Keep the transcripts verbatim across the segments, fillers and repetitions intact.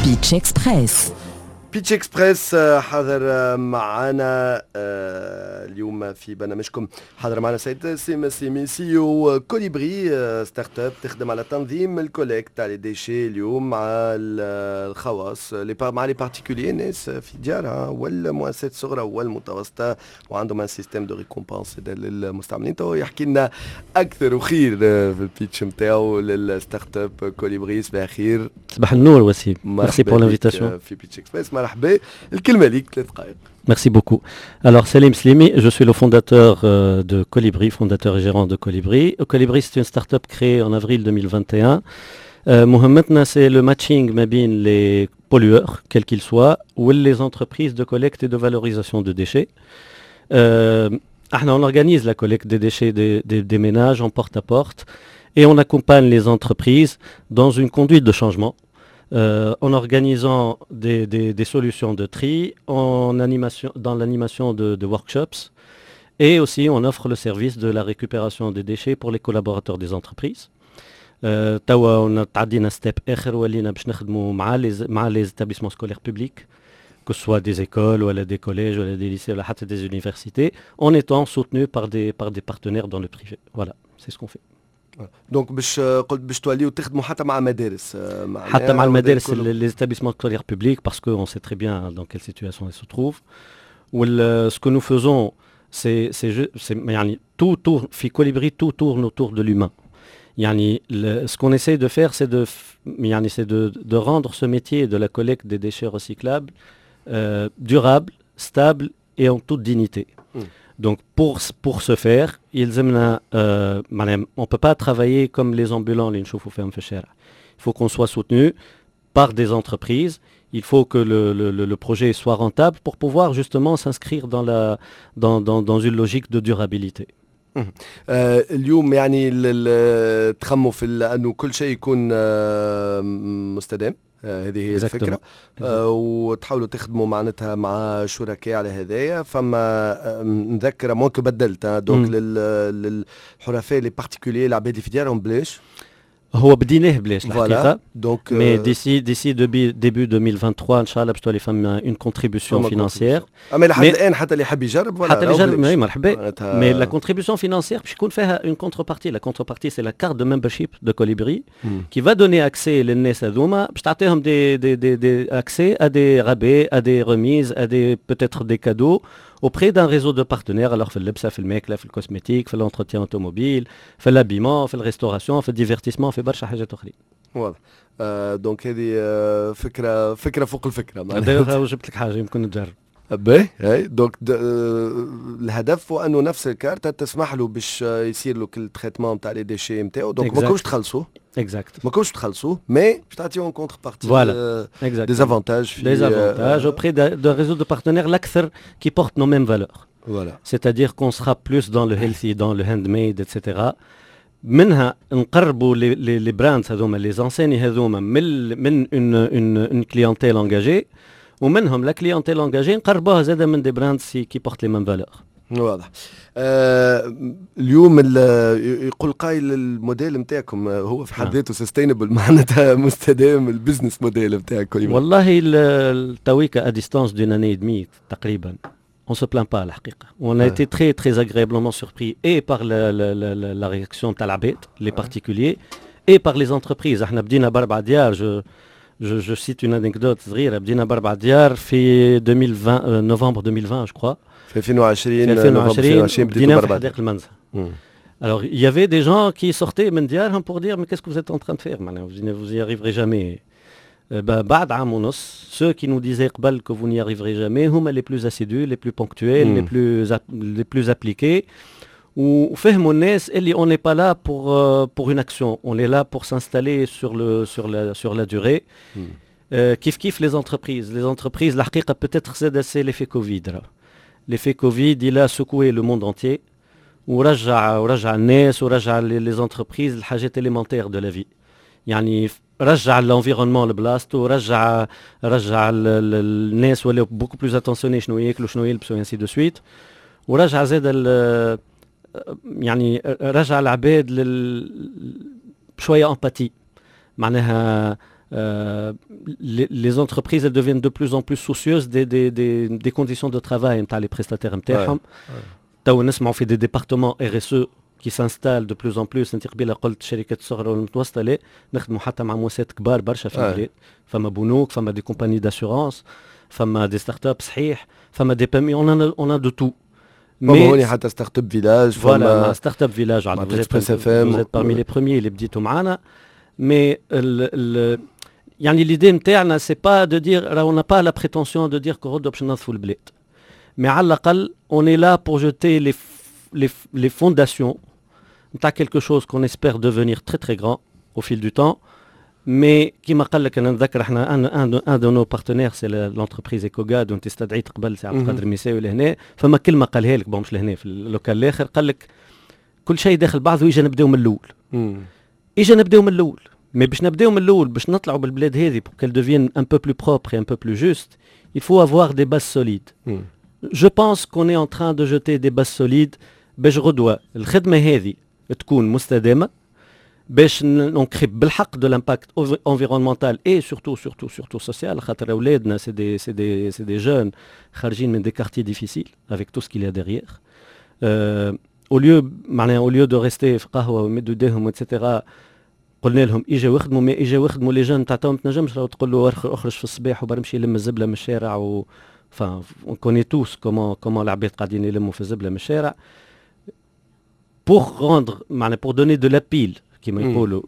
بيتش اكسبريس. بيتش اكسبريس حاضر معنا اليوم في برنامجكم. حاضر معنا سيد سيم سيمي سي او كوليبري ستارت اب تخدم على تنظيم الكوليكت تاع لي ديشي اليوم مع الخواص مع لي بارتيكولي الناس في ديارها والمؤسسات الصغرى والمتوسطه وعندهم ان سيستم دو ريكومبونس للمستعملين. تو يحكي لنا اكثر وخير في البيتش نتاعو للستارت اب كوليبري. صباح الخير. صباح النور وسيم. ميرسي بور l'invitation. في بيتش اكسبريس مرحبا. الكلمة ليك ثلاث دقائق. Merci beaucoup. Alors Salim Slimi, je suis le fondateur euh, de Colibri, fondateur et gérant de Colibri. Colibri, c'est une start-up créée en avril deux mille vingt et un. Euh, Mohamed, c'est le matching mabin les pollueurs, quels qu'ils soient, ou les entreprises de collecte et de valorisation de déchets. Euh, on organise la collecte des déchets des, des, des ménages en porte-à-porte et on accompagne les entreprises dans une conduite de changement. Euh, en organisant des, des, des solutions de tri, en animation, dans l'animation de, de workshops, et aussi on offre le service de la récupération des déchets pour les collaborateurs des entreprises. Euh, توا on a تعدينا step آخر ولينا باش نخدموا مع les مع les établissements scolaires publics, que ce soit des écoles ou des collèges ou des lycées ou حتى des universités, en étant soutenus par des par des partenaires dans le privé. Voilà, c'est ce qu'on fait. دونك باش قلت باش توليو تخدموا حتى مع مدارس حتى مع المدارس les établissements scolaires publics parce que on sait très bien dans quelle situation ils se trouvent. وال ce que nous faisons c'est c'est c'est يعني tout tourne في Colibri, tout tourne autour de l'humain. يعني ce qu'on essaye de faire c'est de يعني c'est de de rendre ce métier de la collecte des déchets recyclables euh, durable, stable et en toute dignité. Mm. Donc pour, pour ce faire, euh, on ne peut pas travailler comme les ambulants. Il faut qu'on soit soutenu par des entreprises. Il faut que le, le, le projet soit rentable pour pouvoir justement s'inscrire dans, la, dans, dans, dans une logique de durabilité. اليوم يعني تخموا في أنه كل شيء يكون مستدام. هذه هي الفكرة. آه وتحاولوا تخدموا معناتها مع شركاء على هذايا. فما نذكر ممكن بدلت دونك للحرفاء لي بارتيكولي العباد اللي في ديارهم بلاش. هو بديناه بلاش الحقيقة. دونك مي ديسي ديسي ديبي deux mille vingt-trois ان شاء الله باش تولي فما اون كونتريبيوشن فينانسيير. اما لحد الان حتى اللي حاب يجرب حتى اللي يجرب مرحبا. مي لا كونتريبيوشن فينانسيير باش يكون فيها اون كونتربارتي. لا كونتربارتي سي لا كارت دو ممبرشيب دو كوليبري كي فا دوني اكسي للناس هذوما باش تعطيهم دي دي دي دي اكسي ا دي رابي ا دي ريميز ا دي بوتيتر دي كادو auprès d'un réseau de partenaires. Alors في اللبسة في الماكلة في الكوسميتيك في l'entretien automobile في l'habillement في الريستوراسيون في الديفيرتيسمون في برشا حاجات أخرين. واضح. آه دونك هذه آه فكرة فكرة فوق الفكرة. دايوغ جبت لك حاجة يمكن تجرب. باهي هاي دونك الهدف هو انه نفس الكارت تسمح له باش يصير له كل تريتمون نتاع لي ديشي نتاعو. دونك ما كوش تخلصوا exact ما كوش تخلصوا مي باش تعطيهم كونتر بارتي دي زافونتاج des avantages auprès d'un réseau de partenaires l'accès qui porte nos mêmes valeurs. Voilà. C'est-à-dire qu'on sera plus dans le healthy, dans le handmade, et cetera. منها نقربوا les les les brands هذوما les enseignes هذوما من من une une une clientèle engagée. ومنهم لا كليونتيل انجاجي نقربوها زاده من دي براندز كي بورت لي ميم فالور. واضح. آه اليوم يقول قايل الموديل نتاعكم هو في حد ذاته سستينبل معناتها مستدام البزنس موديل نتاعكم. والله التويكا ا ديستانس دون اني دمي تقريبا on se plaint pas الحقيقه. on a été très très agréablement surpris et par la la la la réaction تاع العباد les particuliers et par les entreprises. احنا بدينا باربعه ديار. جو Je, je cite une anecdote صغيرة. بدينا بأربع ديار في deux mille vingt, euh, novembre deux mille vingt je crois. في ألفين وعشرين بدينا في حديقة المنزه. Alors il y avait des gens qui sortaient من ديارهم pour dire mais qu'est-ce que vous êtes en train de faire maintenant, vous, vous y arriverez jamais. Euh, bah, بعد عام ونص ceux qui nous disaient قبل que vous n'y arriverez jamais هم les plus assidus, les plus ponctuels, mm. les plus les plus appliqués. وفهموا الناس اللي on n'est pas là pour euh, pour une action, on est là pour s'installer sur le sur la sur la durée. Mm. Euh, كيف كيف les entreprises les entreprises الحقيقة peut-être c'est c'est l'effet Covid. L'effet Covid il a secoué le monde entier ورجع ورجع الناس ورجع les entreprises الحاجات élémentaires de la vie. يعني رجع l'environnement لبلاصته ورجع رجع الناس ولاو beaucoup plus attentionnés شنو ياكلوا شنو يلبسوا ainsi de suite. ورجع زاد يعني رجع العباد لل شويه امباتي معناها euh, les, les entreprises elles deviennent de plus en plus soucieuses des, des, des, des conditions de travail نتاع les prestataires نتاعهم. تو نسمعوا في des départements R S E qui s'installent de plus en plus. انت قبيله قلت الشركات الصغرى والمتوسطه لا نخدموا حتى مع مؤسسات كبار برشا في البلاد. فما بنوك فما دي كومباني داسيورانس فما دي ستارت اب صحيح فما دي بامي اون اون ا دو تو. فما هوني حتى ستارت اب فيلاج فوالا مع ستارت اب فيلاج على vous êtes parmi les premiers اللي بديتوا معانا. مي يعني l'idée نتاعنا سي با دو دير راهو n'a pas la prétention de dire كو باش ننظفوا البلاد. Mais à l'aqal, on est là pour jeter les, les, les fondations de quelque chose qu'on espère devenir très très grand au fil du temps. Mais qui m'a dit un, un, un de nos partenaires, c'est l'entreprise EcoGad, dont tu as dit que عبد القادر المساوي لهنا. فما كلمة قالها لك مش لهنا في اللوكال الآخر قال لك كل شيء داخل بعض ويجي نبداو من الأول. إجا نبداو من الأول. Mais باش نبداو من الأول باش نطلعوا بالبلاد هذه pour qu'elle devienne un peu plus propre et un peu plus juste, il faut avoir des bases solides. Mm. Je pense qu'on est en train de jeter des bases solides باش غدوة الخدمة هذه تكون مستدامة باش نكرب بالحق de l'impact environnemental et surtout surtout surtout social خاطر أولادنا c'est des c'est des c'est des jeunes خارجين من des quartiers difficiles avec tout ce qu'il y a derrière. Euh, au lieu معناها au lieu de rester في قهوة ويمدوا ايديهم etc. قلنا لهم اجوا يخدموا ما اجوا يخدموا لي جون تاعهم تنجمش لو تقول له اخرج في الصباح وبرمشي يلم الزبلة من الشارع و Enfin, on connaît tous comment comment l'Abed Qadine et le Moufezeb le Meshera. Pour rendre, pour donner de la pile, qui m'a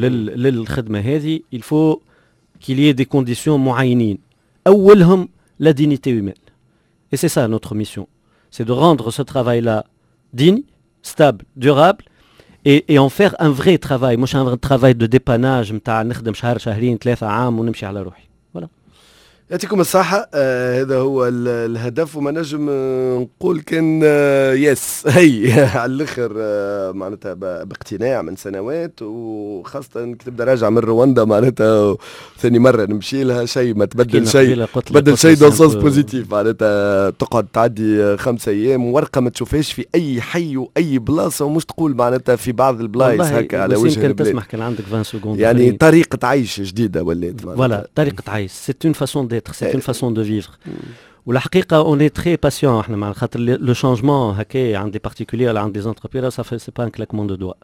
dit, il faut qu'il y ait des conditions moyennes. Awelhum, la dignité humaine. Et c'est ça notre mission. C'est de rendre ce travail-là digne, stable, durable, et, et en faire un vrai travail. Moi, j'ai un vrai travail de dépannage, m'ta نخدم شهر شهرين ثلاثة عام ونمشي على روحي. Voilà. يعطيكم الصحة. آه هذا هو الهدف وما نجم آه نقول كان آه يس هي على الآخر آه معناتها باقتناع من سنوات وخاصة تبدا راجع من رواندا معناتها ثاني مرة نمشي لها شيء ما تبدل شيء تبدل شيء دون سونس بوزيتيف معناتها تقعد تعدي خمسة أيام ورقة ما تشوفهاش في أي حي وأي بلاصة ومش تقول معناتها في بعض البلايص هكا على وجه البلاد. تسمح كان عندك عشرين سكوند يعني طريقة عيش جديدة ولات. فوالا طريقة عيش c'est une façon d'être, c'est une façon de vivre. والحقيقة on est très patient احنا مع خاطر le changement هكا عند des particuliers ولا عند des entreprises ça fait c'est pas un claquement de doigts.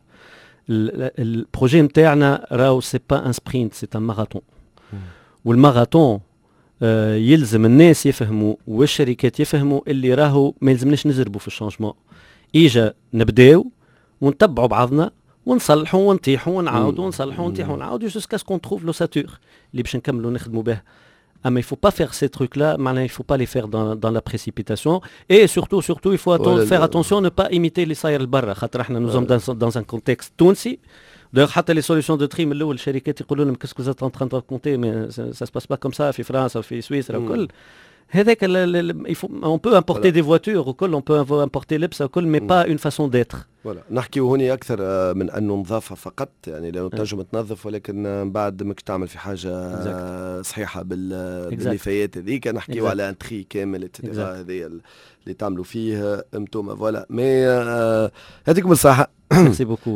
Le projet نتاعنا راهو c'est pas un sprint c'est un marathon. والماراثون يلزم الناس يفهموا والشركات يفهموا اللي راهو ما يلزمناش نزربوا في الشانجمون. إجا نبداو ونتبعوا بعضنا ونصلحوا ونطيحوا ونعاودوا ونصلحوا ونطيحوا ونعاودوا jusqu'à ce qu'on trouve l'ossature اللي باش نكملوا نخدموا به. Ah, mais il ne faut pas faire ces trucs-là, il ne faut pas les faire dans, dans la précipitation. Et surtout, surtout il faut atten- ouais, faire le... attention à ne pas imiter les saïrs al-barra. Nous sommes dans, dans un contexte tounsi. D'ailleurs, les solutions de tri, les chériquettes, ils disent qu'est-ce que vous êtes en train de raconter, mais ça ne se passe pas comme ça, en France, en Suisse, en هذاك il faut on peut importer voilà. des voitures وكل on peut importer لبس وكل mais pas une façon d'être. voilà نحكيو هوني اكثر من انه نظافه فقط يعني لو تنجم تنظف ولكن بعد ماكش تعمل في حاجه صحيحه بالنفايات هذيك نحكيو على ان تري كامل هذايا اللي تعملوا فيه انتم فوالا مي يعطيكم الصحه. ميرسي بوكو.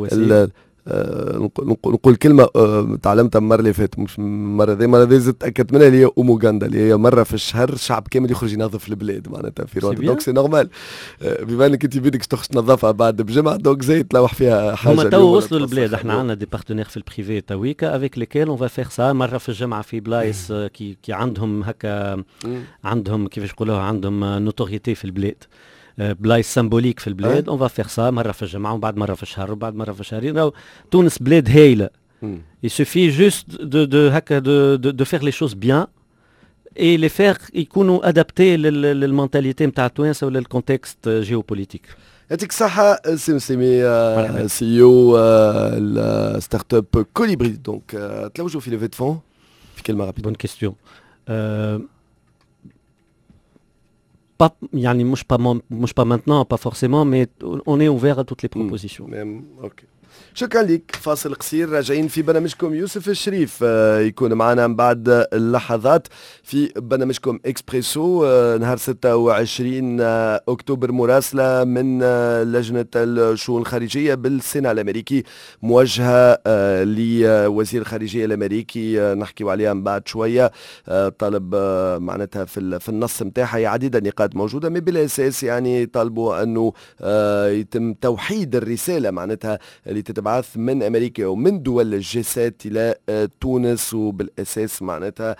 آه نقول كلمة آه تعلمتها المرة اللي فاتت مش المرة ذي مرة ذي زدت أكدت منها اللي هي أوموغندا اللي هي مرة في الشهر شعب كامل يخرج ينظف البلاد معناتها في رواندا دونك سي نورمال آه بما انك انت بيدك تخرج تنظفها بعد بجمعة دونك زي تلوح فيها حاجة. هما تو وصلوا البلاد احنا عندنا دي بارتنير في البريفي تويكا افيك ليكيل اون فا فيغ سا مرة في الجمعة في بلايص كي كي عندهم هكا عندهم كيفاش يقولوها عندهم نوتوريتي في البلاد بلايص سامبوليك في البلاد اون فا فيغ سا مره في الجمعه وبعد مره في الشهر وبعد مره في الشهرين. راهو تونس بلاد هايله. il suffit juste de de هكا de de de faire les choses bien et les faire يكونوا adaptés للمنتاليتي نتاع التوانسه ولا الكونتكست جيوبوليتيك. يعطيك الصحة سي مسلمي سي او الستارت اب كوليبري. دونك تلوجوا في ليفي دو فون في كلمة رابيد. بون كيستيون. Pas, yani, moi, pas, moi, pas maintenant, pas forcément, mais on est ouvert à toutes les propositions. Mmh, même, ok. شكرا لك. فاصل قصير، راجعين في برنامجكم يوسف الشريف يكون معنا من بعد اللحظات في برنامجكم اكسبريسو. نهار ستة وعشرين اكتوبر مراسلة من لجنة الشؤون الخارجية بالسيناء الامريكي موجهة لوزير الخارجية الامريكي، نحكي عليها من بعد شوية. طلب معناتها في في النص نتاعها عديد النقاط موجودة، من بالاساس يعني طالبوا انه يتم توحيد الرسالة معناتها اللي تتبعث من امريكا ومن دول الجيسات الى تونس، وبالاساس معناتها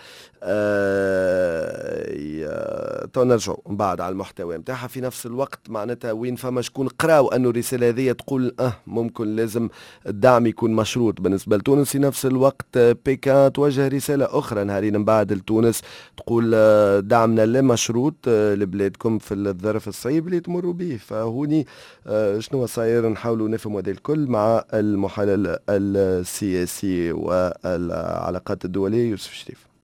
آه تو نرجعوا بعد على المحتوى نتاعها. في نفس الوقت معناتها وين فما شكون قراو انه الرساله هذه تقول اه ممكن لازم الدعم يكون مشروط بالنسبه لتونس، في نفس الوقت بيكان توجه رساله اخرى نهارين من بعد لتونس تقول آه دعمنا لا مشروط آه لبلادكم في الظرف الصعيب اللي تمروا به. فهوني آه شنو صاير، نحاولوا نفهموا هذا الكل مع المحلل السياسي والعلاقات الدوليه يوسف شريف.